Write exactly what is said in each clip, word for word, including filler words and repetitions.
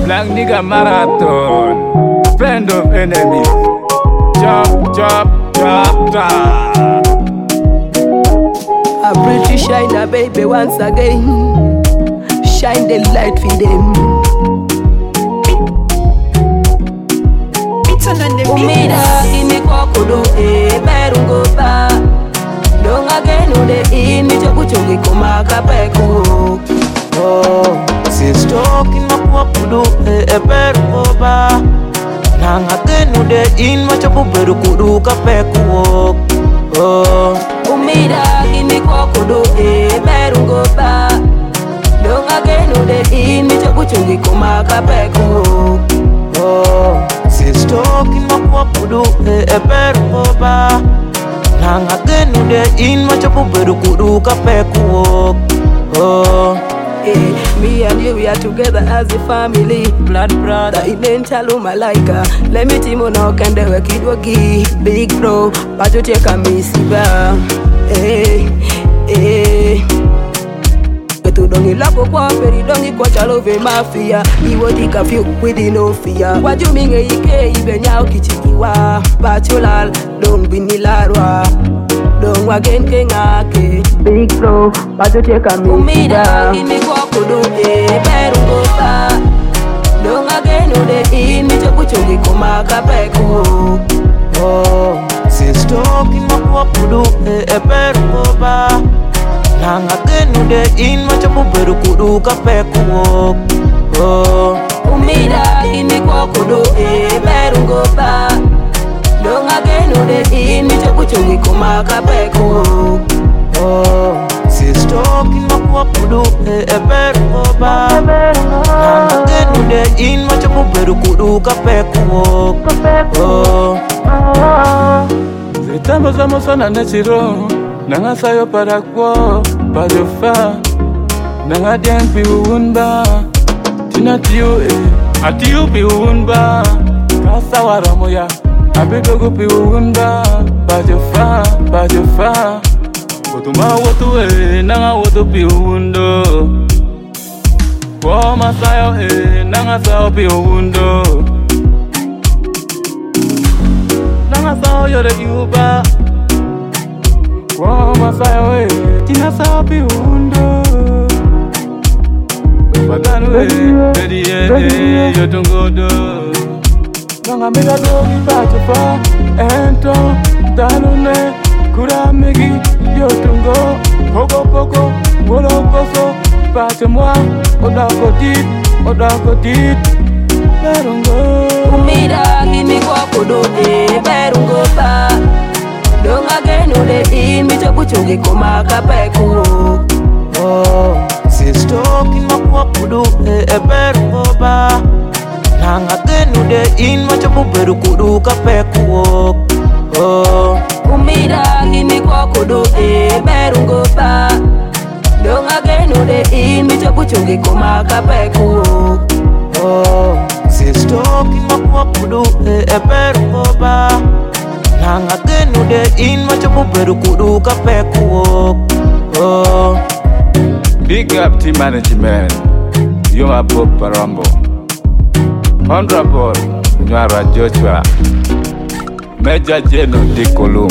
Black nigga marathon, friend of enemies. Chop, chop, chop, chop. A British China baby once again. Shine the light for them. Umida ini kwa kudu e berungo ba. Donga genu de ini choku chungi kumaka peku. Oh, sis talking ma kwa kudu e berungo ba. Nanga genu de in ma choku beru kudu ka peku. Oh, umida ini kwa kudu e berungo ba. Donga genu de ini choku chungi kumaka peku. Oh, sis talking ma kwa kudu e berungo ba. Nanga genu de in ma choku beru kudu ka peku. Oh, hey, me and you we are together as a family. Blood brother, inenchalu malaika. Let me timo no kende we kidwagi. Big bro, pacho cheka misiba. Hey, hey. Betu dongi lako kwa peri dongi kwa chalo ve mafia. Iwo tika fiu within no fear. Waju minge ike ibe nyao kichikiwa. Pacho lal, dong binilarwa. Don't wagen kengake. Big bro, pacho cheka mi umida ini kwa kudu e berungo ba. Don't wagen ude ini choku chungi kumaka peku. oh, sis talking ma kwa kudu e berungo ba. Nanga genu de in ma choku beru kudu ka peku. Oh, umida ini kwa kudu e berungo ba. Donga genu de ini choku chungi kumaka peku. oh, sis talking ma kwa kudu e berungo ba. Nanga genu de in ma choku beru kudu ka peku. Oh, Estamos vamos a Nanachiro, Nanga sayo para kwa, para fa, Nanga diang piunba, Tina tiu eh, atiu piunba, Kasawara moya, abedogo piunba, para fa, para fa, Otuma wotu eh, Nanga wotu piundo, Kwa masayo eh, Nanga sayo piundo. Nanga sao yore yuba Kwa masayo e Tina sao piundo Patanu e Bedi e e Yotungodo Nanga mega dogi pacho fa Ento Talune Kura megi Yotungo Poco poco Wolo koso Pacho moi Odako dit Odako dit Berungo umida ini kwa kudu e berungo ba. Donga genu de ini choku chungi kumaka peku. oh, sis talking ma kwa kudu e berungo ba. Nanga genu de in ma choku beru kudu ka peku. Oh, Umida ini kwa kudu e berungo ba. Donga genu de ini choku chungi kumaka peku. oh, sis talking ma kwa kudu e berungo ba. Nanga genu de in ma choku beru kudu ka peku. Oh, Big up team management, Yuma Bob Parambo, Honorable Nwara Joshua, Major General Dick Colum,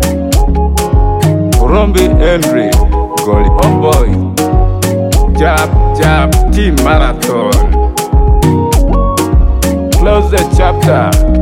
Rombi Henry, Goli Homeboy, Jab Jab Team Marathon. Close the chapter.